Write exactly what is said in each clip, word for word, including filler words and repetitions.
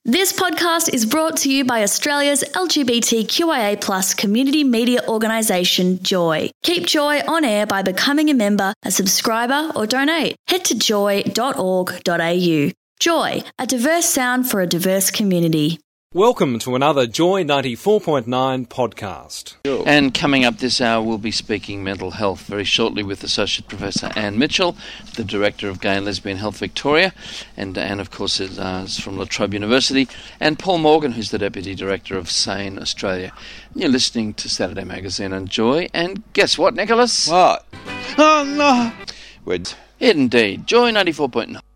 This podcast is brought to you by Australia's L G B T Q I A plus community media organisation, Joy. Keep Joy on air by becoming a member, a subscriber or donate. Head to joy dot org dot a u. Joy, a diverse sound for a diverse community. Welcome to another Joy ninety-four point nine podcast. And coming up this hour, we'll be speaking mental health very shortly with Associate Professor Anne Mitchell, the Director of Gay and Lesbian Health Victoria, and Anne, of course, is, uh, is from La Trobe University, and Paul Morgan, who's the Deputy Director of SANE Australia. You're listening to Saturday Magazine on Joy, and guess what, Nicholas? What? Oh, no. We're... Indeed, Joy ninety-four point nine.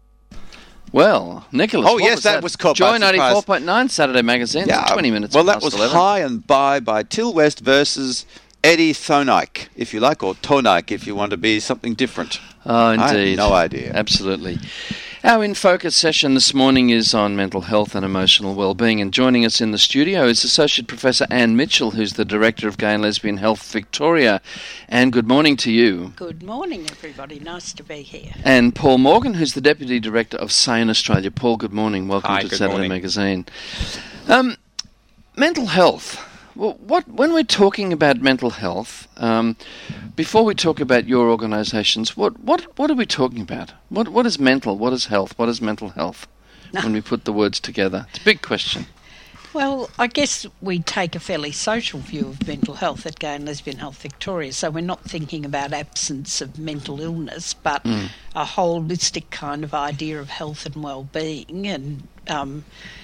Well, Nicholas, oh what yes, was that, that was caught Joy by ninety-four point nine Saturday Magazine. Yeah, twenty minutes. Well, that past was eleven. High and By by Till West versus Eddie Thonike, if you like, or Tonike if you want to be something different. Oh, indeed. I have no idea. Absolutely. Our In Focus session this morning is on mental health and emotional well-being, and joining us in the studio is Associate Professor Anne Mitchell, who's the Director of Gay and Lesbian Health Victoria. Anne, good morning to you. Good morning, everybody. Nice to be here. And Paul Morgan, who's the Deputy Director of SANE Australia. Paul, good morning. Welcome Hi, to good Saturday morning. Magazine. Um, mental health. Well, what when we're talking about mental health, um, before we talk about your organisations, what, what what are we talking about? What what is mental? What is health? What is mental health? When we put the words together, it's a big question. Well, I guess we take a fairly social view of mental health at Gay and Lesbian Health Victoria, so we're not thinking about absence of mental illness, but Mm. a holistic kind of idea of health and well-being, and um,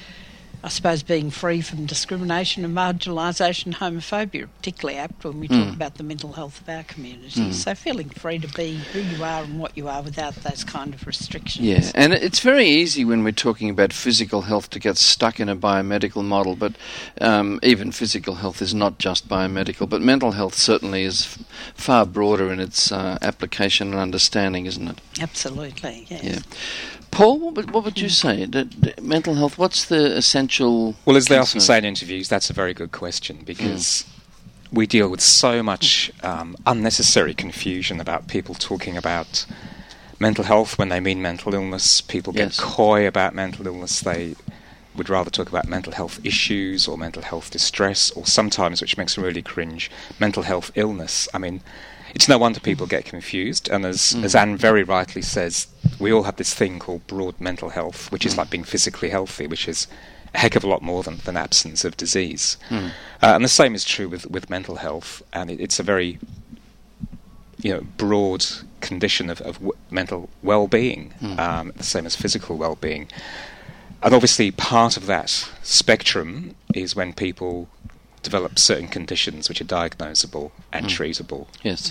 I suppose being free from discrimination and marginalisation, homophobia are particularly apt when we talk Mm. about the mental health of our community. Mm. So feeling free to be who you are and what you are without those kind of restrictions. Yeah, and it's very easy when we're talking about physical health to get stuck in a biomedical model, but um, even physical health is not just biomedical, but mental health certainly is f- far broader in its uh, application and understanding, isn't it? Absolutely, yes. Yeah. Paul, what would, what would you say? D- d- mental health, what's the essential... Well, as they often concern? say in interviews, that's a very good question, because we deal with so much um, unnecessary confusion about people talking about mental health when they mean mental illness. People get Yes. coy about mental illness. They would rather talk about mental health issues or mental health distress, or sometimes, which makes them really cringe, mental health illness. I mean, it's no wonder people get confused, and as, Mm. as Anne very rightly says, we all have this thing called broad mental health, which is Mm. like being physically healthy, which is a heck of a lot more than, than absence of disease. Mm. Uh, and the same is true with, with mental health, and it, it's a very you know broad condition of, of w- mental well-being, Mm. um, the same as physical well-being. And obviously part of that spectrum is when people develop certain conditions which are diagnosable and Mm. treatable. Yes.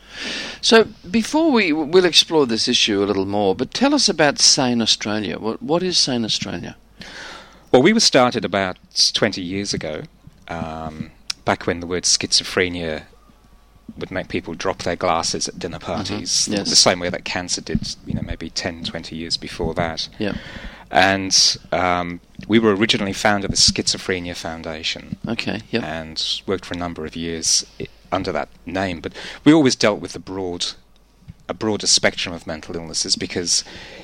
So before we we'll explore this issue a little more, but tell us about SANE Australia. What what is SANE Australia? Well, we were started about twenty years ago, um, back when the word schizophrenia would make people drop their glasses at dinner parties, Mhm, yes. the same way that cancer did, you know, maybe ten, twenty years before that. Yeah. And um, we were originally founded as Schizophrenia Foundation, Okay. Yep. and worked for a number of years I- under that name. But we always dealt with the broad, a broader spectrum of mental illnesses, because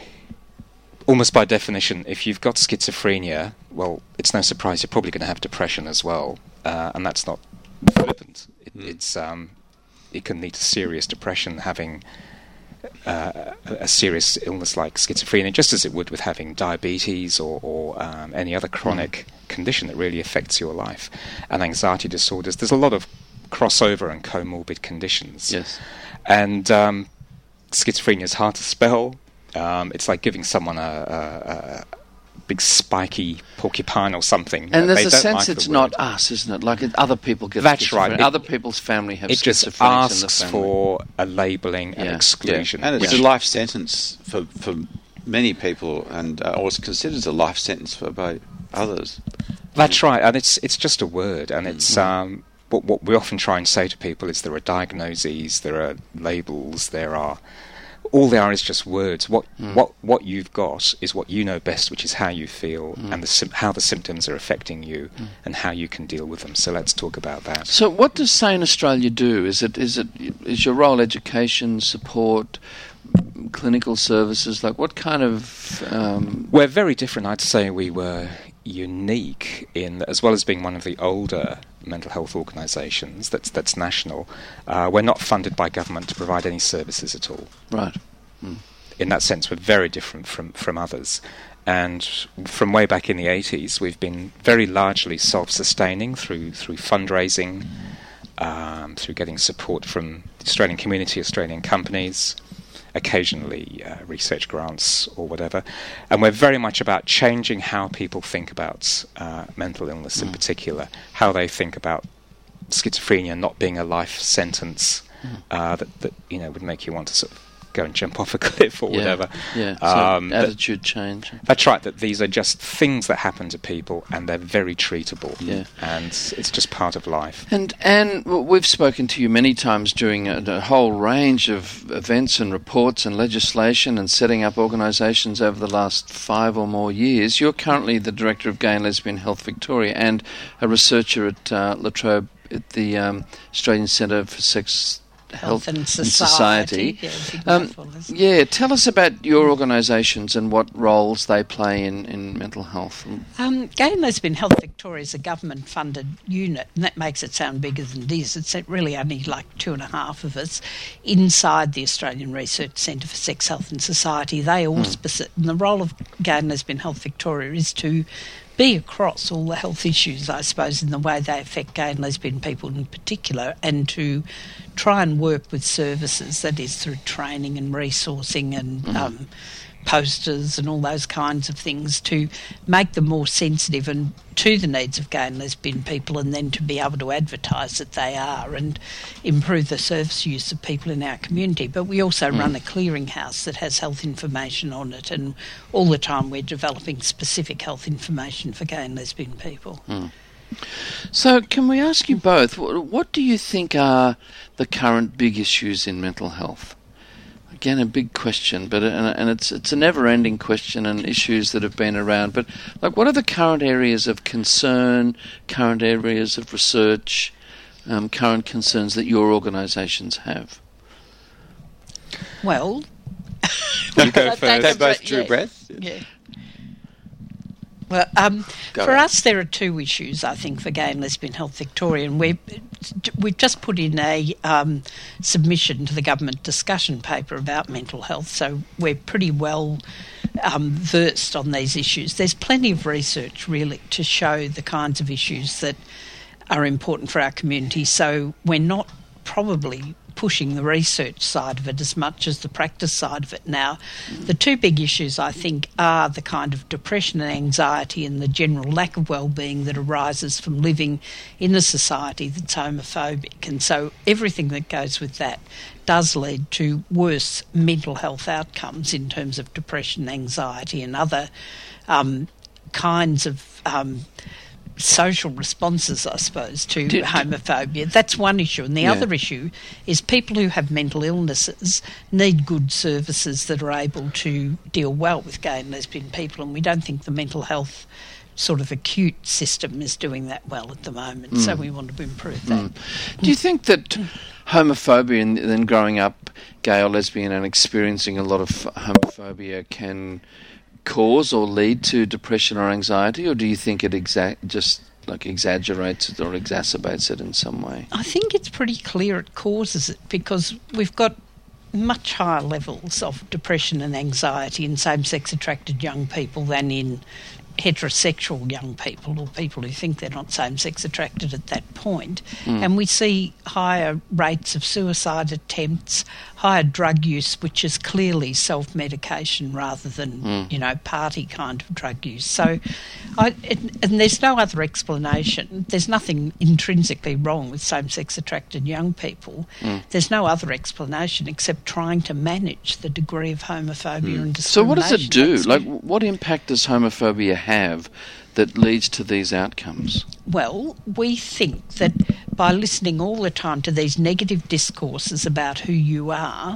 almost by definition, if you've got schizophrenia, well, it's no surprise you're probably going to have depression as well, uh, and that's not flippant. It, Mm. It's um, it can lead to serious depression having uh, a, a serious illness like schizophrenia, just as it would with having diabetes or, or um, any other chronic condition that really affects your life, and anxiety disorders. There's a lot of crossover and comorbid conditions. Yes. And um, schizophrenia is hard to spell. Um, it's like giving someone a, a, a big spiky porcupine or something. And Uh, there's they a don't sense like the it's word. not us, isn't it? Like it, other people get That's schizophrenia. right. It- Other people's family have It just schizophrenia in the asks family. for a labelling and Yeah. exclusion. And it's which- a life sentence for, for many people, and uh, or it's considered a life sentence for by others. That's right, and it's it's just a word, and it's Mhm. um, what what we often try and say to people is there are diagnoses, there are labels, there are all they are is just words. What Mm. what what you've got is what you know best, which is how you feel Mm. and the sim- how the symptoms are affecting you Mm. and how you can deal with them. So let's talk about that. So what does SANE Australia do? Is it is it is your role education, support, clinical services? Like what kind of um, We're very different. I'd say we were unique in that, as well as being one of the older mental health organisations that's that's national, uh, we're not funded by government to provide any services at all. Right. Mm. In that sense, we're very different from, from others. And from way back in the eighties, we've been very largely self-sustaining through through fundraising, um, through getting support from the Australian community, Australian companies, occasionally uh, research grants or whatever. And we're very much about changing how people think about uh, mental illness mm. in particular, how they think about schizophrenia not being a life sentence mm. uh, that, that you know would make you want to sort of go and jump off a cliff or yeah, whatever. Yeah, so um, attitude that, change. That's right, that these are just things that happen to people and they're very treatable. Yeah. And it's just part of life. And and we've spoken to you many times during a, a whole range of events and reports and legislation and setting up organisations over the last five or more years. You're currently the Director of Gay and Lesbian Health Victoria and a researcher at uh, La Trobe at the um, Australian Centre for Sex Health, Health and Society. And society. Um, mouthful, yeah, tell us about your organisations and what roles they play in, in mental health. Um, Gay and Lesbian Health Victoria is a government-funded unit, and that makes it sound bigger than it is. It's really only like two and a half of us inside the Australian Research Centre for Sex, Health and Society. They auspice it, and the role of Gay and Lesbian Health Victoria is to be across all the health issues, I suppose, in the way they affect gay and lesbian people in particular, and to try and work with services, that is through training and resourcing and mm. um, posters and all those kinds of things, to make them more sensitive and to the needs of gay and lesbian people, and then to be able to advertise that they are and improve the service use of people in our community. But we also mm. run a clearinghouse that has health information on it, and all the time we're developing specific health information for gay and lesbian people. Mm. So can we ask you both, what do you think are the current big issues in mental health? Again, a big question, but and, and it's it's a never-ending question, and issues that have been around. But like, what are the current areas of concern, current areas of research, um, current concerns that your organisations have? Well, you go first. They both drew yeah. breath. Yeah. Well, um, for ahead. us, there are two issues, I think, for Gay and Lesbian Health Victoria, and we've, we've just put in a um, submission to the government discussion paper about mental health, so we're pretty well um, versed on these issues. There's plenty of research, really, to show the kinds of issues that are important for our community, so we're not probably pushing the research side of it as much as the practice side of it now. The two big issues, I think, are the kind of depression and anxiety and the general lack of well-being that arises from living in a society that's homophobic. And so everything that goes with that does lead to worse mental health outcomes in terms of depression, anxiety and other um, kinds of um social responses, I suppose, to Did, homophobia. That's one issue. And the yeah. other issue is people who have mental illnesses need good services that are able to deal well with gay and lesbian people, and we don't think the mental health sort of acute system is doing that well at the moment, mm. so we want to improve that. Mm. Do you think that homophobia and then growing up gay or lesbian and experiencing a lot of homophobia can cause or lead to depression or anxiety, or do you think it exa- just like exaggerates it or exacerbates it in some way? I think it's pretty clear it causes it, because we've got much higher levels of depression and anxiety in same-sex attracted young people than in heterosexual young people, or people who think they're not same-sex attracted at that point. Mm. And we see higher rates of suicide attempts, higher drug use, which is clearly self-medication rather than, mm. you know, party kind of drug use. So, I, it, and there's no other explanation. There's nothing intrinsically wrong with same-sex attracted young people. Mm. There's no other explanation except trying to manage the degree of homophobia mm. and discrimination. So what does it do? Like, what impact does homophobia have that leads to these outcomes? Well, we think that by listening all the time to these negative discourses about who you are,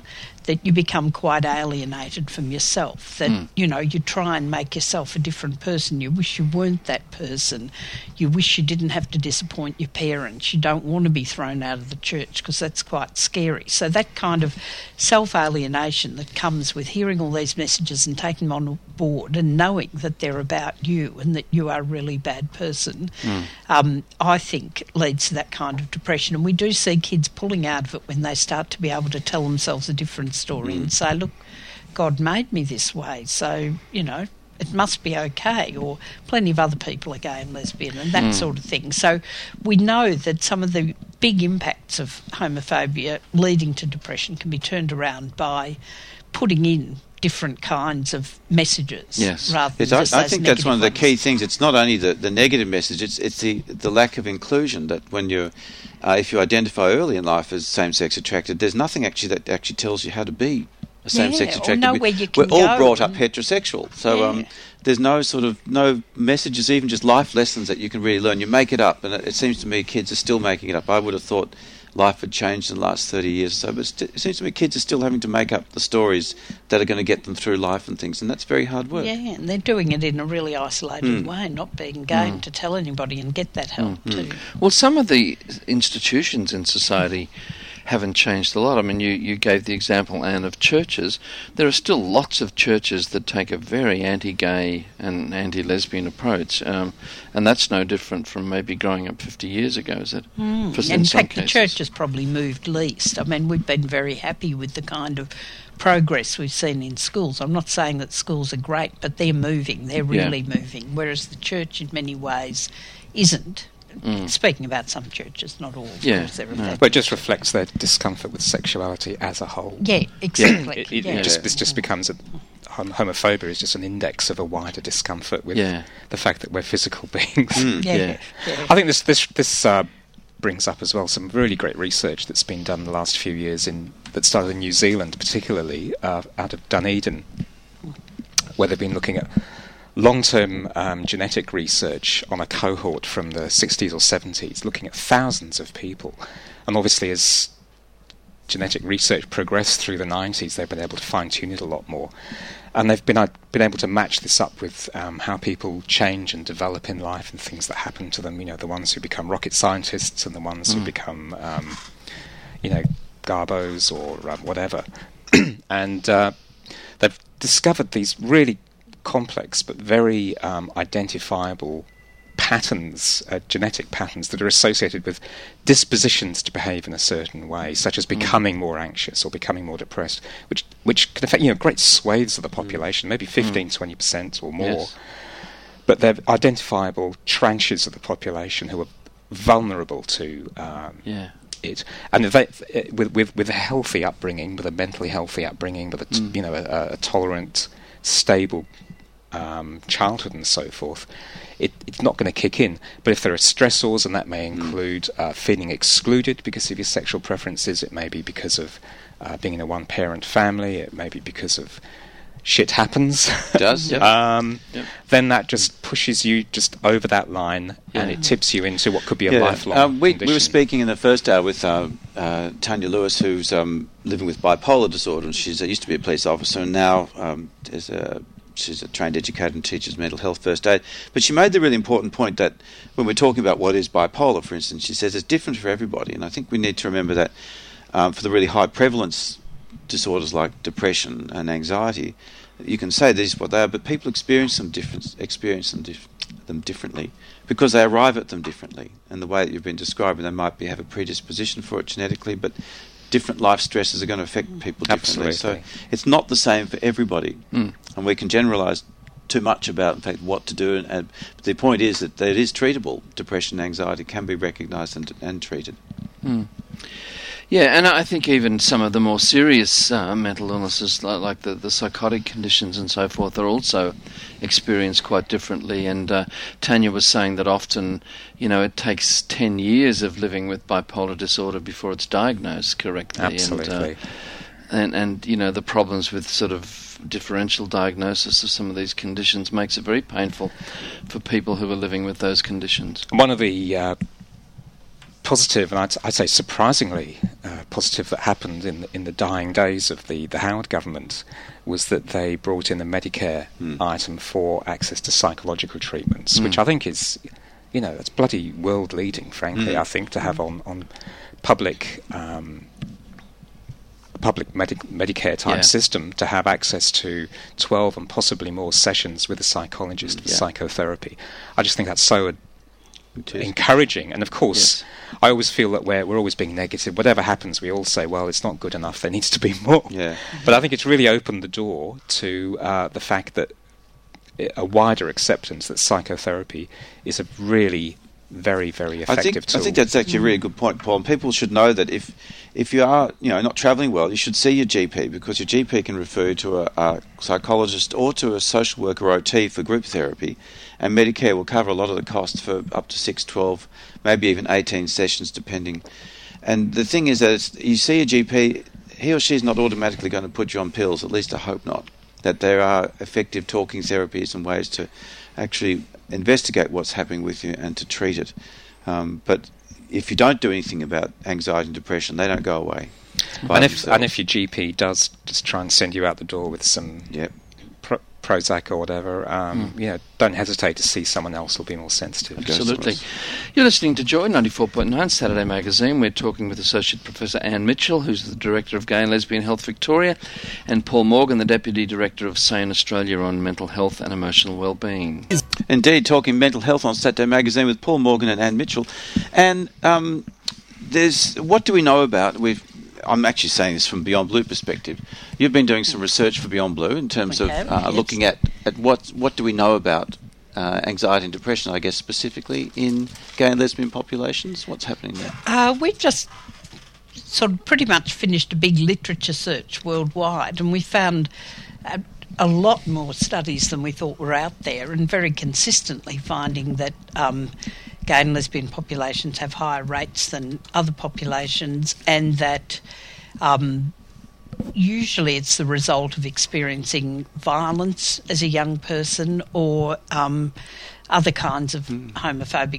that you become quite alienated from yourself, that, mm. you know, you try and make yourself a different person. You wish you weren't that person. You wish you didn't have to disappoint your parents. You don't want to be thrown out of the church because that's quite scary. So that kind of self-alienation that comes with hearing all these messages and taking them on board and knowing that they're about you and that you are a really bad person, mm. um, I think leads to that kind of depression. And we do see kids pulling out of it when they start to be able to tell themselves a different story mm. and say, look, God made me this way, so, you know, it must be okay, or plenty of other people are gay and lesbian and that mm. sort of thing. So we know that some of the big impacts of homophobia leading to depression can be turned around by putting in different kinds of messages. Yes, rather than yes, I, just I those think that's one of the ones. key things. It's not only the, the negative message; it's it's the, the lack of inclusion. That when you, uh, if you identify early in life as same-sex attracted, there's nothing actually that actually tells you how to be a same-sex yeah, attracted. Or know where you can We're all go brought up and, heterosexual, so yeah. um, there's no sort of no messages, even just life lessons that you can really learn. You make it up, and it, it seems to me kids are still making it up. I would have thought life had changed in the last thirty years or so, but st- it seems to me kids are still having to make up the stories that are going to get them through life and things, and that's very hard work. Yeah, and they're doing it in a really isolated Mm. way, not being game Mm. to tell anybody and get that help Mm. too. Well, some of the institutions in society haven't changed a lot. I mean, you, you gave the example, Anne, of churches. There are still lots of churches that take a very anti-gay and anti-lesbian approach, um, and that's no different from maybe growing up fifty years ago, is it? Mm. For, in, in some fact, cases. the church has probably moved least. I mean, we've been very happy with the kind of progress we've seen in schools. I'm not saying that schools are great, but they're moving. They're really Yeah. moving, whereas the church in many ways isn't. Mm. Speaking about some churches, not all. Yeah, course, there are no. that. But it just reflects their discomfort with sexuality as a whole. Yeah, exactly. It, it, yeah. it just, this just becomes a hom- homophobia is just an index of a wider discomfort with Yeah. the fact that we're physical beings. Mm. yeah, yeah. yeah. I think this this this uh, brings up as well some really great research that's been done the last few years in that started in New Zealand, particularly uh, out of Dunedin, where they've been looking at long-term um, genetic research on a cohort from the sixties or seventies, looking at thousands of people. And obviously as genetic research progressed through the nineties, they've been able to fine-tune it a lot more. And they've been uh, been able to match this up with um, how people change and develop in life and things that happen to them. You know, the ones who become rocket scientists and the ones Mm. who become, um, you know, garbos or um, whatever. and uh, they've discovered these really complex but very um, identifiable patterns, uh, genetic patterns that are associated with dispositions to behave in a certain way, such as becoming mm. more anxious or becoming more depressed, which which can affect, you know, great swathes of the population, mm. maybe fifteen, twenty percent or more. Yes. But they're identifiable tranches of the population who are vulnerable to um, Yeah. it. And if they, with, with with a healthy upbringing, with a mentally healthy upbringing, with a t- Mm. you know a, a tolerant, stable um, childhood and so forth, it, it's not going to kick in. But if there are stressors, and that may include mm. uh, feeling excluded because of your sexual preferences, it may be because of uh, being in a one-parent family, it may be because of shit happens. It does, yep. um, Yep. Then that just pushes you just over that line, Yeah. and it tips you into what could be a Yeah. lifelong Um, we, condition. we were speaking in the first hour with uh, uh, Tanya Lewis, who's um, living with bipolar disorder, and she's uh, used to be a police officer, and now um, is a, she's a trained educator and teaches mental health first aid. But she made the really important point that when we're talking about what is bipolar, for instance, she says it's different for everybody, and I think we need to remember that um, for the really high prevalence disorders like depression and anxiety, you can say this is what they are, but people experience them different, experience them, dif- them differently because they arrive at them differently. And the way that you've been describing, they might be have a predisposition for it genetically, but different life stresses are going to affect people differently. Absolutely. So it's not the same for everybody, Mm. and we can generalise too much about, in fact, what to do. And, and but the point is that, that it is treatable. Depression and anxiety can be recognised and, and treated. Mm. Yeah, and I think even some of the more serious uh, mental illnesses, like, like the, the psychotic conditions and so forth, are also experienced quite differently. And uh, Tanya was saying that often, you know, it takes ten years of living with bipolar disorder before it's diagnosed correctly. Absolutely. And, uh, and, and, you know, the problems with sort of differential diagnosis of some of these conditions makes it very painful for people who are living with those conditions. One of the uh, positive, and I'd, I'd say surprisingly uh, positive that happened in the, in the dying days of the, the Howard government was that they brought in the Medicare mm. item for access to psychological treatments, mm. which I think is, you know, that's bloody world leading, frankly, mm. I think, to have on, on public um, public Medi- Medicare type yeah. system, to have access to twelve and possibly more sessions with a psychologist for yeah. psychotherapy. I just think that's so ad- encouraging. And of course, yes. I always feel that we're, we're always being negative. Whatever happens, we all say, well, it's not good enough, there needs to be more. Yeah. But I think it's really opened the door to uh, the fact that a wider acceptance that psychotherapy is a really very, very effective I think, tool. I think that's actually a really good point, Paul. And people should know that if if you are, you know, not travelling well, you should see your G P, because your G P can refer you to a, a psychologist or to a social worker or O T for group therapy, and Medicare will cover a lot of the costs for up to six, twelve, maybe even eighteen sessions, depending. And the thing is that it's, you see a G P, he or she is not automatically going to put you on pills, at least I hope not. That there are effective talking therapies and ways to actually investigate what's happening with you and to treat it. Um, but if you don't do anything about anxiety and depression, they don't go away. And if, and if your G P does just try and send you out the door with some yep. pro- Prozac or whatever, um, mm. you know, don't hesitate to see someone else who'll be more sensitive. Absolutely. You're listening to Joy ninety-four point nine Saturday Magazine. We're talking with Associate Professor Anne Mitchell, who's the Director of Gay and Lesbian Health Victoria, and Paul Morgan, the Deputy Director of SANE Australia on mental health and emotional well-being. Indeed, talking mental health on Saturday Magazine with Paul Morgan and Anne Mitchell. And um, there's what do we know about... We've I'm actually saying this from Beyond Blue perspective. You've been doing some research for Beyond Blue in terms we of have, uh, yes. looking at, at what what do we know about uh, anxiety and depression, I guess, specifically in gay and lesbian populations. What's happening there? Uh, we've just sort of pretty much finished a big literature search worldwide, and we found a, a lot more studies than we thought were out there, and very consistently finding that um, gay and lesbian populations have higher rates than other populations, and that um, usually it's the result of experiencing violence as a young person, or um, other kinds of mm. homophobic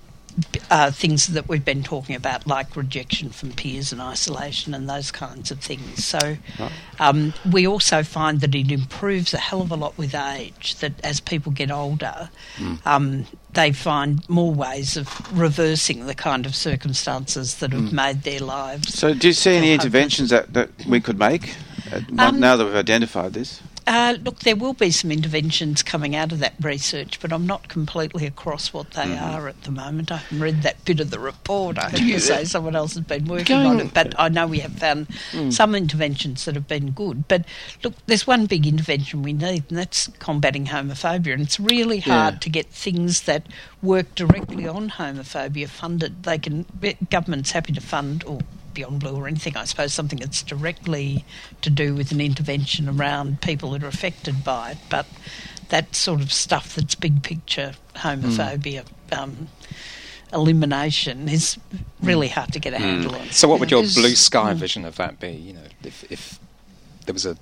uh, things that we've been talking about, like rejection from peers and isolation and those kinds of things. So right. um, we also find that it improves a hell of a lot with age, that as people get older, mm. um, they find more ways of reversing the kind of circumstances that have mm. made their lives. So do you see any interventions that, that we could make uh, um, now that we've identified this? Uh, look, there will be some interventions coming out of that research, but I'm not completely across what they mm-hmm. are at the moment. I haven't read that bit of the report. I have to say someone else has been working Going on it, but I know we have found mm. some interventions that have been good. But look, there's one big intervention we need, and that's combating homophobia, and it's really hard yeah. to get things that work directly on homophobia funded. They can, government's happy to fund, or Beyond Blue or anything, I suppose, something that's directly to do with an intervention around people that are affected by it. But that sort of stuff that's big picture homophobia mm. um, elimination is really hard to get a handle mm. on. So what would your blue sky mm. vision of that be? You know, if, if there was a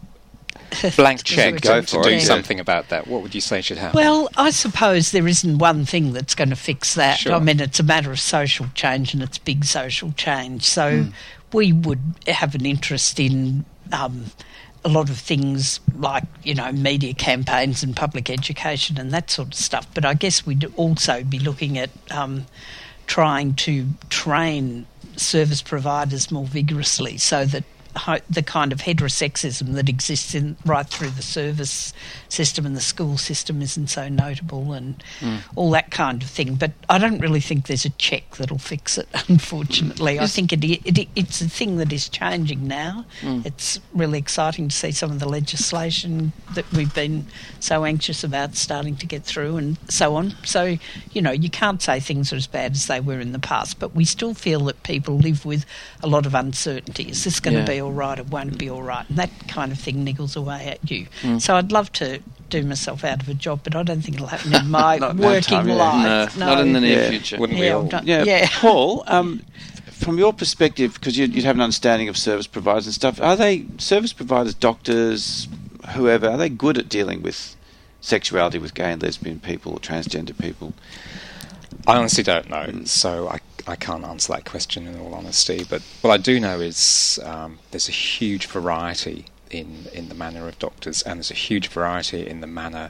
blank check Go to for do it, something yeah. about that, what would you say should happen? Well, I suppose there isn't one thing that's going to fix that. Sure. I mean, it's a matter of social change, and it's big social change. So mm. we would have an interest in um, a lot of things like, you know, media campaigns and public education and that sort of stuff. But I guess we'd also be looking at um, trying to train service providers more vigorously, so that the kind of heterosexism that exists in right through the service system and the school system isn't so notable, and mm. all that kind of thing. But I don't really think there's a check that'll fix it, unfortunately. I think it, it, it's a thing that is changing now. Mm. It's really exciting to see some of the legislation that we've been so anxious about starting to get through and so on. So, you know, you can't say things are as bad as they were in the past, but we still feel that people live with a lot of uncertainty. Is this going to yeah. be all right, or won't it be all right? And that kind of thing niggles away at you. Mm. So I'd love to do myself out of a job, but I don't think it'll happen in my not working time, yeah. life. No, no, not in the near Yeah. future. Wouldn't yeah, we all? Yeah, yeah. Paul, um, from your perspective, because you'd, you'd have an understanding of service providers and stuff, are they, service providers, doctors, whoever, are they good at dealing with sexuality with gay and lesbian people or transgender people? I honestly don't know, mm. so I, I can't answer that question in all honesty. But what I do know is um, there's a huge variety in, in the manner of doctors, and there's a huge variety in the manner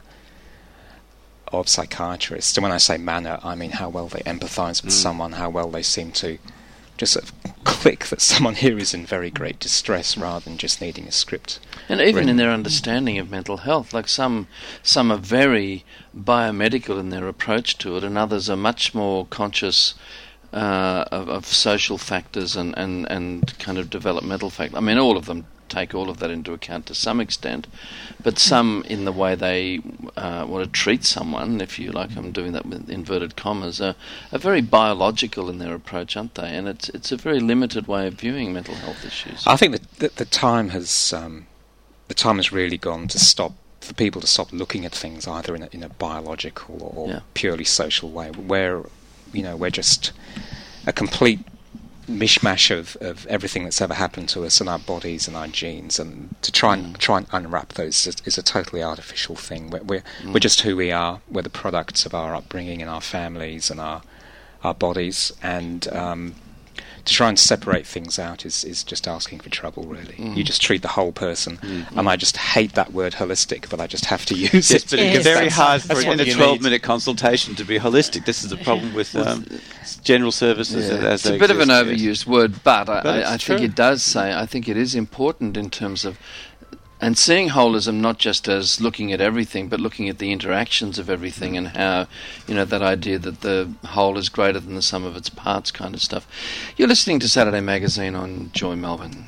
of psychiatrists. And when I say manner, I mean how well they empathise with mm. someone, how well they seem to just sort of click that someone here is in very great distress rather than just needing a script. And even written. in their understanding of mental health, like some some are very biomedical in their approach to it, and others are much more conscious uh, of, of social factors and, and, and kind of developmental factors. I mean, all of them take all of that into account to some extent, but some in the way they uh, want to treat someone, if you like, I'm doing that with inverted commas, are, are very biological in their approach, aren't they? And it's it's a very limited way of viewing mental health issues. I think that the, the time has um, the time has really gone to stop for people to stop looking at things either in a, in a biological or yeah. purely social way, where you know we're just a complete mishmash of, of everything that's ever happened to us and our bodies and our genes, and to try and mm. try and unwrap those is, is a totally artificial thing. We're we're, mm. we're just who we are. We're the products of our upbringing and our families and our our bodies, and um, to try and separate things out is, is just asking for trouble, really. Mm. You just treat the whole person, mm-hmm. and I just hate that word holistic, but I just have to use yes, it. But it's very hard for in a twelve-minute consultation to be holistic. This is a problem with um, general services. Yeah. As it's they a bit exist, of an overused yes. word, but, but I, I think it does say, I think it is important in terms of, and seeing holism not just as looking at everything, but looking at the interactions of everything and how, you know, that idea that the whole is greater than the sum of its parts kind of stuff. You're listening to Saturday Magazine on Joy Melbourne.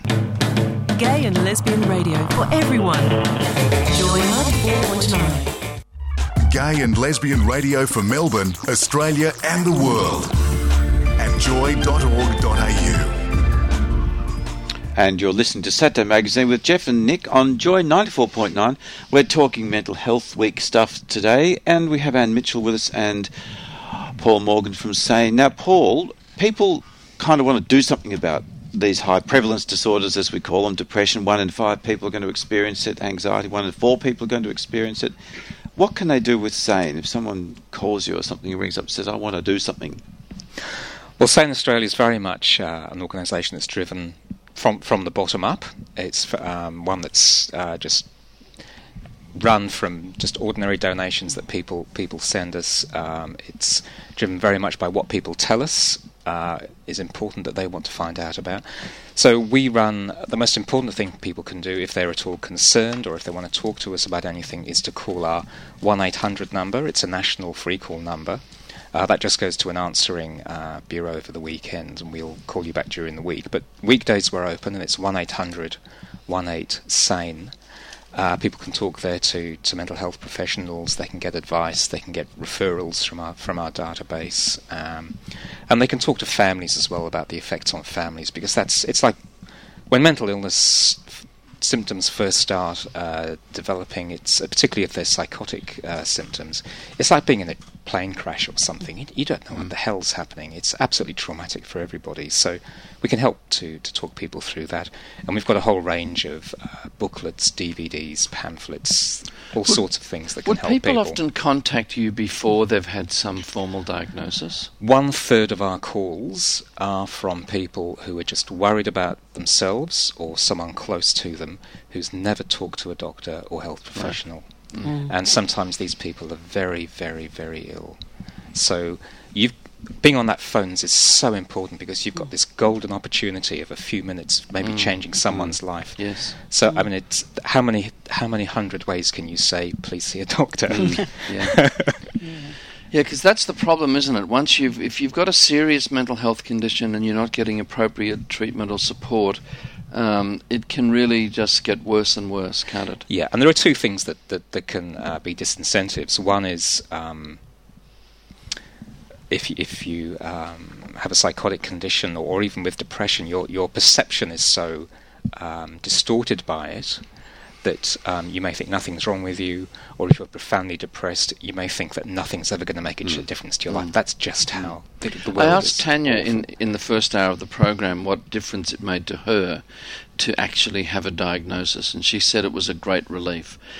Gay and lesbian radio for everyone. Joy ninety-four point nine. Gay and lesbian radio for Melbourne, Australia and the world. At joy dot org dot a u. And you're listening to Saturday Magazine with Jeff and Nick on Joy ninety-four point nine. We're talking Mental Health Week stuff today, and we have Anne Mitchell with us and Paul Morgan from SANE. Now, Paul, people kind of want to do something about these high prevalence disorders, as we call them. Depression, one in five people are going to experience it. Anxiety, one in four people are going to experience it. What can they do with SANE? If someone calls you or something, rings up and says, I want to do something. Well, SANE Australia is very much uh, an organisation that's driven From from the bottom up. It's um, one that's uh, just run from just ordinary donations that people people send us. Um, it's driven very much by what people tell us uh, is important that they want to find out about. So we run, the most important thing people can do if they're at all concerned or if they want to talk to us about anything is to call our one eight hundred number. It's a national free call number. Uh, that just goes to an answering uh, bureau over the weekend, and we'll call you back during the week. But weekdays we're open, and it's one eight hundred one eight SANE. Uh, people can talk there to, to mental health professionals. They can get advice. They can get referrals from our from our database, um, and they can talk to families as well about the effects on families, because that's it's like when mental illness f- symptoms first start uh, developing. It's uh, particularly if they're psychotic uh, symptoms. It's like being in a plane crash or something. You, you don't know what the hell's happening. It's absolutely traumatic for everybody. So we can help to, to talk people through that. And we've got a whole range of uh, booklets, D V Ds, pamphlets, all would, sorts of things that can help people. Would people often contact you before they've had some formal diagnosis? One third of our calls are from people who are just worried about themselves or someone close to them who's never talked to a doctor or health professional. Right. Mm. And sometimes these people are very, very, very ill. So you've, being on that phones is so important, because you've got this golden opportunity of a few minutes maybe mm. changing someone's mm. life. Yes. So I mean, it's how many how many hundred ways can you say, please see a doctor? Mm. yeah. Yeah, because that's the problem, isn't it? Once you've if you've got a serious mental health condition and you're not getting appropriate treatment or support, Um, it can really just get worse and worse, can't it? Yeah, and there are two things that, that, that can uh, be disincentives. One is um, if, if you um, have a psychotic condition, or, or even with depression, your, your perception is so um, distorted by it that um, you may think nothing's wrong with you, or if you're profoundly depressed, you may think that nothing's ever going to make a mm. difference to your life. That's just how the, the world is. I asked Tanya in, in the first hour of the program what difference it made to her to actually have a diagnosis, and she said it was a great relief.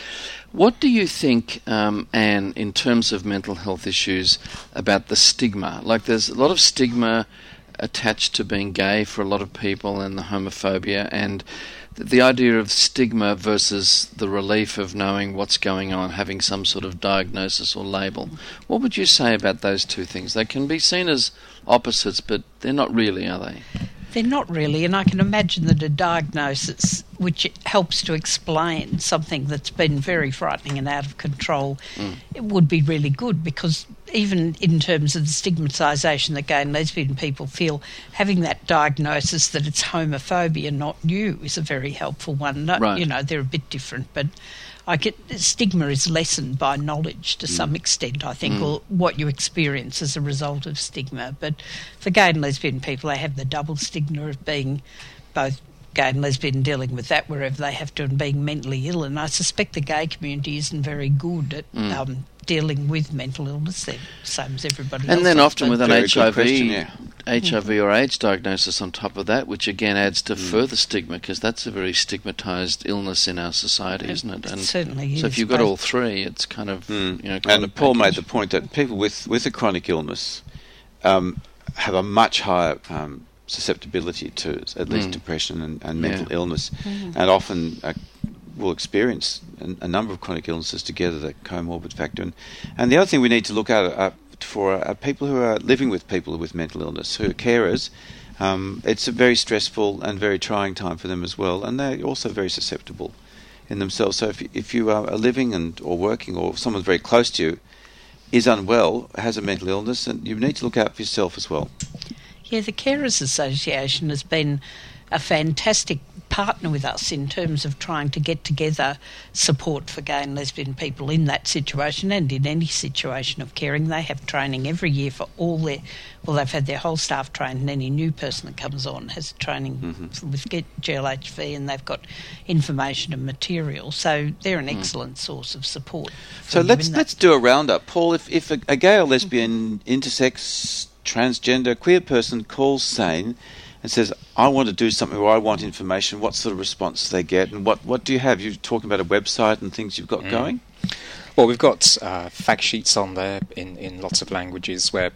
What do you think, um, Anne, in terms of mental health issues, about the stigma? Like, there's a lot of stigma attached to being gay for a lot of people, and the homophobia, and the idea of stigma versus the relief of knowing what's going on, having some sort of diagnosis or label. What would you say about those two things? They can be seen as opposites, but they're not really, are they? They're not really, and I can imagine that a diagnosis which helps to explain something that's been very frightening and out of control, mm. it would be really good, because even in terms of the stigmatisation that gay and lesbian people feel, having that diagnosis that it's homophobia, not you, is a very helpful one. No, right. You know, they're a bit different, but I get stigma is lessened by knowledge to mm. some extent, I think, mm. or what you experience as a result of stigma. But for gay and lesbian people, they have the double stigma of being both gay and lesbian, dealing with that wherever they have to, and being mentally ill. And I suspect the gay community isn't very good at mm. um, dealing with mental illness. They're the same as everybody and else. And then often with an H I V, question, yeah. H I V mm-hmm. or AIDS diagnosis on top of that, which again adds to mm. further stigma, because that's a very stigmatised illness in our society, isn't it? And it certainly is. So if you've got all three, it's kind of, mm. you know, kind and of Paul package. made the point that people with, with a chronic illness um, have a much higher um, susceptibility to at least mm. depression and, and mental yeah. illness, mm. and often uh, will experience a, a number of chronic illnesses together, that comorbid factor. And, and the other thing we need to look at uh, for uh, people who are living with people with mental illness, who are carers. Um, it's a very stressful and very trying time for them as well, and they're also very susceptible in themselves. So if you, if you are living and or working, or someone very close to you is unwell, has a mental illness, and you need to look out for yourself as well. Yeah, the Carers Association has been a fantastic partner with us in terms of trying to get together support for gay and lesbian people in that situation, and in any situation of caring. They have training every year for all their, well, they've had their whole staff trained, and any new person that comes on has training mm-hmm. with G L H V, and they've got information and material. So they're an mm. excellent source of support. So let's let's do a roundup. Paul, if, if a, a gay or lesbian, mm-hmm. intersex, transgender, queer person calls SANE and says, I want to do something, or I want information, what sort of response do they get, and what, what do you have? You're talking about a website and things you've got mm. going? Well, we've got uh, fact sheets on there in, in lots of languages, where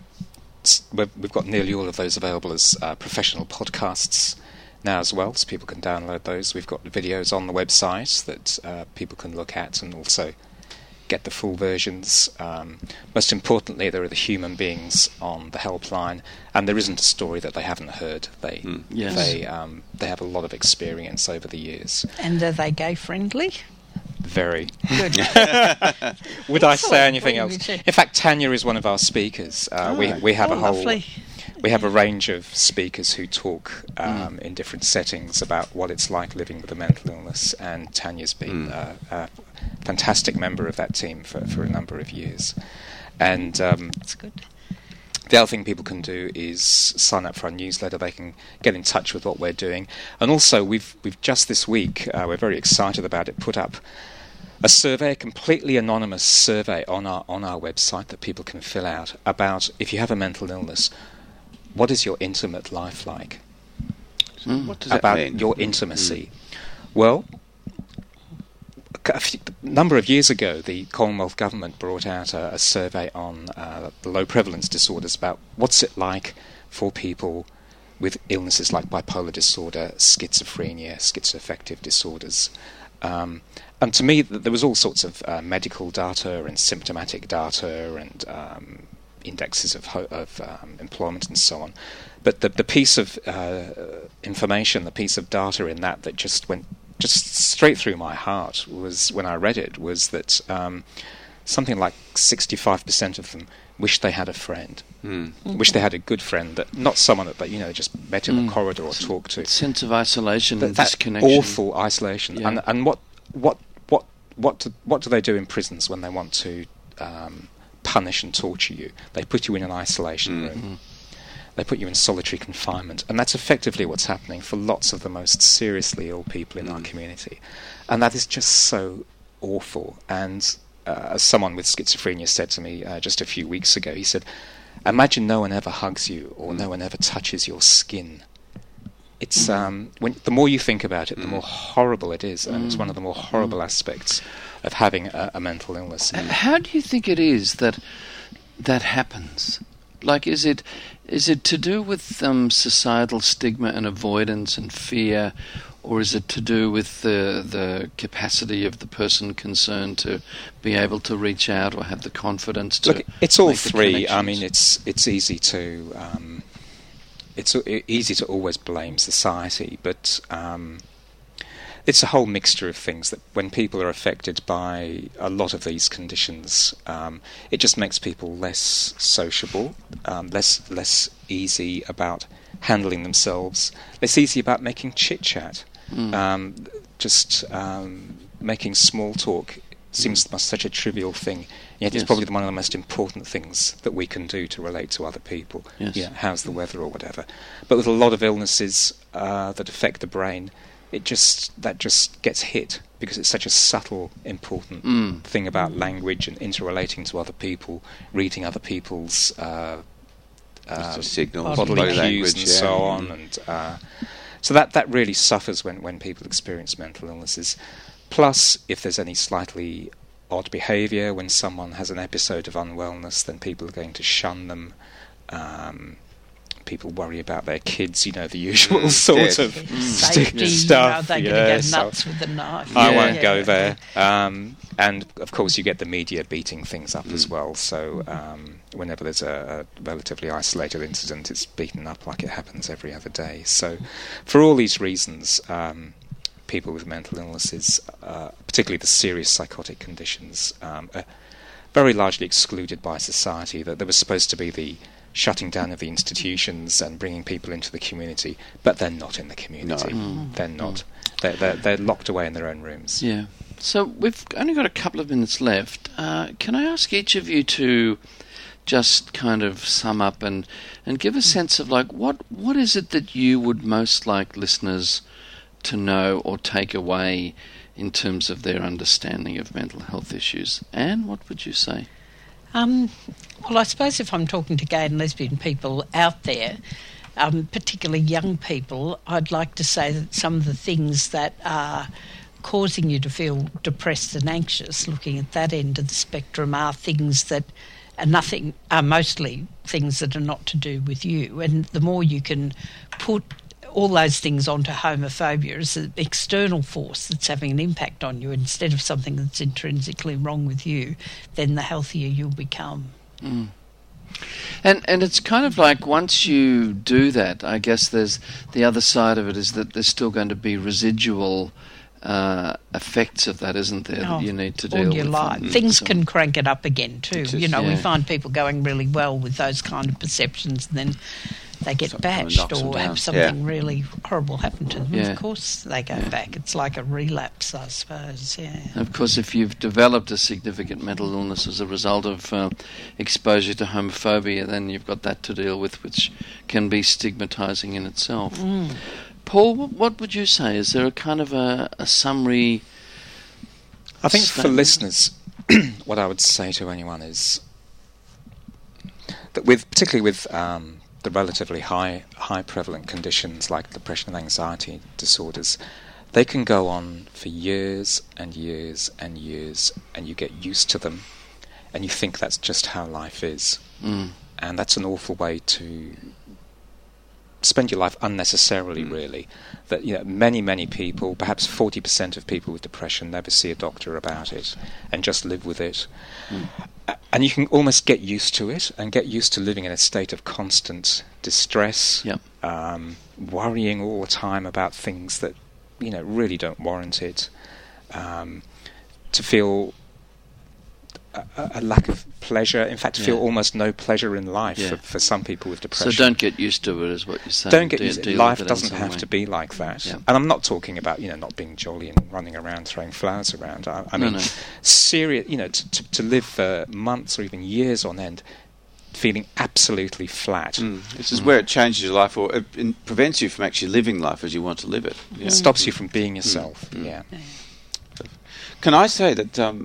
we've got nearly all of those available as uh, professional podcasts now as well, so people can download those. We've got videos on the website that uh, people can look at and also get the full versions. Um, most importantly, there are the human beings on the helpline, and there isn't a story that they haven't heard. They mm, yes. they um, they have a lot of experience over the years. And are they gay friendly? Very. Good. Would I say anything else? In fact, Tanya is one of our speakers. Uh, oh, we we have oh, a whole lovely. we have a range of speakers who talk um, mm. in different settings about what it's like living with a mental illness, and Tanya's been mm. uh, a fantastic member of that team for, for a number of years. And um, that's good. The other thing people can do is sign up for our newsletter. They can get in touch with what we're doing, and also we've we've just this week, uh, we're very excited about it, put up a survey, a completely anonymous survey on our on our website that people can fill out about, if you have a mental illness, what is your intimate life like? Mm. What does about that mean? your intimacy. Mm. Well, a few, number of years ago, the Commonwealth Government brought out a, a survey on uh, the low prevalence disorders, about what's it like for people with illnesses like bipolar disorder, schizophrenia, schizoaffective disorders. Um, and to me, th- there was all sorts of uh, medical data and symptomatic data and um, indexes of, ho- of um, employment and so on. But the, the piece of uh, information, the piece of data in that that just went just straight through my heart was, when I read it, was that um, something like sixty-five percent of them wished they had a friend, mm. wished they had a good friend, that not someone that they, you know, just met in mm. the corridor or talked to. Sense of isolation that, and that disconnection. Awful isolation. Yeah. And and what what what what do, what do they do in prisons when they want to um, punish and torture you? They put you in an isolation mm. room. Mm. They put you in solitary confinement, and that's effectively what's happening for lots of the most seriously ill people in mm. our community, and that is just so awful. And uh, as someone with schizophrenia said to me uh, just a few weeks ago, he said, imagine no one ever hugs you or no one ever touches your skin. It's mm. um, when the more you think about it, the more horrible it is, and mm. it's one of the more horrible aspects of having a, a mental illness. How do you think it is that that happens? Like, is it is it to do with um, societal stigma and avoidance and fear, or is it to do with the the capacity of the person concerned to be able to reach out or have the confidence to? Look, it's all make the three. I connections? mean, it's it's easy to um, it's e- easy to always blame society, but um, it's a whole mixture of things that when people are affected by a lot of these conditions, um, it just makes people less sociable, um, less less easy about handling themselves, less easy about making chit chat. Mm. Um, just um, making small talk seems mm. such a trivial thing, yet yes. it's probably one of the most important things that we can do to relate to other people. Yes. Yeah, how's the weather or whatever. But with a lot of illnesses uh, that affect the brain, it just that just gets hit because it's such a subtle, important mm. thing about language and interrelating to other people, reading other people's uh, uh, signals, bodily body cues language, and yeah. so on, and. Uh, So that, that really suffers when, when people experience mental illnesses. Plus, if there's any slightly odd behaviour, when someone has an episode of unwellness, then people are going to shun them. Um, people worry about their kids, you know, the usual Mm, sort yes. of Safety, stuff. you know, they're yeah, going to so go nuts with the knife. I Yeah. won't Yeah. go there. Um, and, of course, you get the media beating things up Mm. as well. So um, whenever there's a, a relatively isolated incident, it's beaten up like it happens every other day. So for all these reasons, um, people with mental illnesses, uh, particularly the serious psychotic conditions, um, are very largely excluded by society. That there was supposed to be the shutting down of the institutions and bringing people into the community, but they're not in the community. No. Mm. They're not. They're, they're, they're locked away in their own rooms. Yeah. So we've only got a couple of minutes left. Uh, can I ask each of you to just kind of sum up and, and give a sense of like what what is it that you would most like listeners to know or take away in terms of their understanding of mental health issues? Anne, what would you say? Um, well, I suppose if I'm talking to gay and lesbian people out there, um, particularly young people, I'd like to say that some of the things that are causing you to feel depressed and anxious, looking at that end of the spectrum, are things that are nothing, are mostly things that are not to do with you. And the more you can put all those things onto homophobia as an external force that's having an impact on you instead of something that's intrinsically wrong with you, then the healthier you'll become. Mm. And and it's kind of like once you do that, I guess there's the other side of it is that there's still going to be residual uh, effects of that, isn't there, Oh, that you need to all deal your with. life. And Things so- can crank it up again too. Just- you know, we yeah. find people going really well with those kind of perceptions, and then they get Something kind of bashed knocks them or down. have something Yeah. really horrible happen to them. Yeah. Of course, they go Yeah. back. It's like a relapse, I suppose. Yeah. Of course, if you've developed a significant mental illness as a result of uh, exposure to homophobia, then you've got that to deal with, which can be stigmatising in itself. Mm. Paul, what, what would you say? Is there a kind of a, a summary? I think for statement? listeners, what I would say to anyone is that with, particularly with um, the relatively high high prevalent conditions like depression and anxiety disorders, they can go on for years and years and years, and you get used to them, and you think that's just how life is. Mm. And that's an awful way to spend your life unnecessarily, Mm. really. That, you know, many, many people, perhaps forty percent of people with depression never see a doctor about it and just live with it. Mm. A- And you can almost get used to it and get used to living in a state of constant distress, Yep. um, worrying all the time about things that, you know, really don't warrant it, um, to feel a, a lack of pleasure, in fact, to feel Yeah. almost no pleasure in life Yeah. for, for some people with So depression. don't get used to it, is what you're saying. Don't get De- used. deal Life with it in doesn't some have way. to be like that. Yeah. And I'm not talking about, you know, not being jolly and running around throwing flowers around. I, I No, mean, no. serious. You know, to, to to live for months or even years on end, feeling absolutely flat. Mm. This is where it changes your life, or it, it prevents you from actually living life as you want to live it. It stops you from being yourself. Yeah. Can I say that um,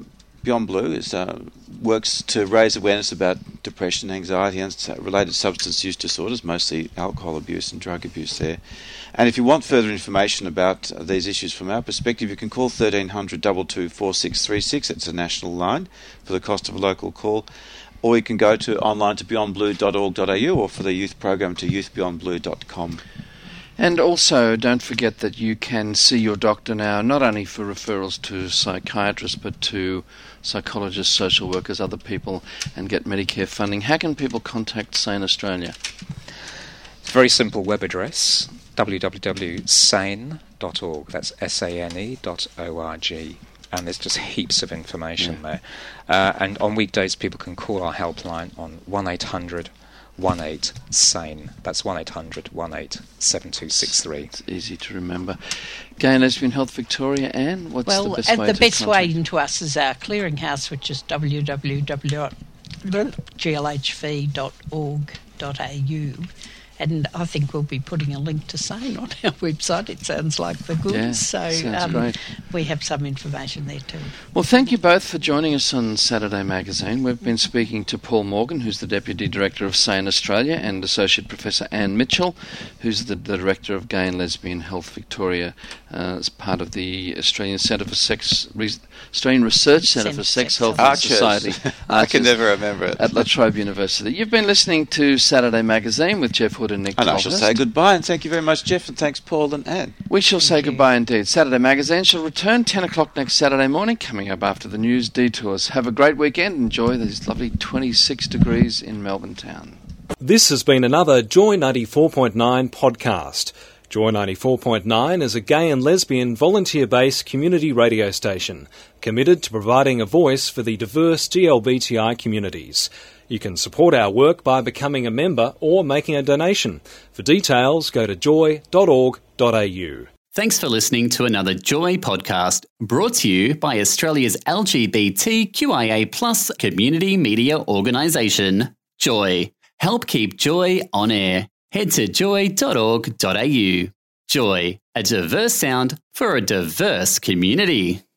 Beyond Blue is uh, works to raise awareness about depression, anxiety, and related substance use disorders, mostly alcohol abuse and drug abuse there. And if you want further information about uh, these issues from our perspective, you can call thirteen hundred, two two four six three six. It's a national line for the cost of a local call. Or you can go to online to beyond blue dot org dot a u, or for the youth program to youth beyond blue dot com. And also, don't forget that you can see your doctor now, not only for referrals to psychiatrists, but to psychologists, social workers, other people, and get Medicare funding. How can people contact Sane Australia? It's a very simple web address, w w w dot sane dot org. That's S A N E dot O R G. And there's just heaps of information yeah. there. Uh, and on weekdays, people can call our helpline on one eight hundred one eight SANE. That's one eight hundred one eight seven two six three. It's easy to remember. Gay and Lesbian Health Victoria, Anne, what's well, the best and way the to best contact? way into us is our clearinghouse, which is w w w dot g l h v dot org dot a u. And I think we'll be putting a link to Sane on our website. It sounds like the goods. Yeah, so sounds um, great. We have some information there too. Well, thank you both for joining us on Saturday Magazine. We've been speaking to Paul Morgan, who's the Deputy Director of Sane Australia, and Associate Professor Anne Mitchell, who's the, the Director of Gay and Lesbian Health Victoria, uh, as part of the Australian Centre for Sex, Re- Australian Research Centre for Sex, Health and Archers. Society. I can never remember it. At La Trobe University. You've been listening to Saturday Magazine with Jeff Hood and Nick And Tolhurst. I shall say goodbye, and thank you very much, Jeff, and thanks, Paul and Anne. We shall Thank say you. goodbye indeed. Saturday Magazine shall return ten o'clock next Saturday morning, coming up after the news detours. Have a great weekend. Enjoy these lovely twenty-six degrees in Melbourne town. This has been another Joy ninety-four point nine podcast. Joy ninety-four point nine is a gay and lesbian volunteer-based community radio station committed to providing a voice for the diverse G L B T I communities. You can support our work by becoming a member or making a donation. For details, go to joy dot org dot a u. Thanks for listening to another Joy podcast, brought to you by Australia's L G B T Q I A plus community media organisation, Joy. Help keep Joy on air. Head to joy dot org dot a u. Joy, a diverse sound for a diverse community.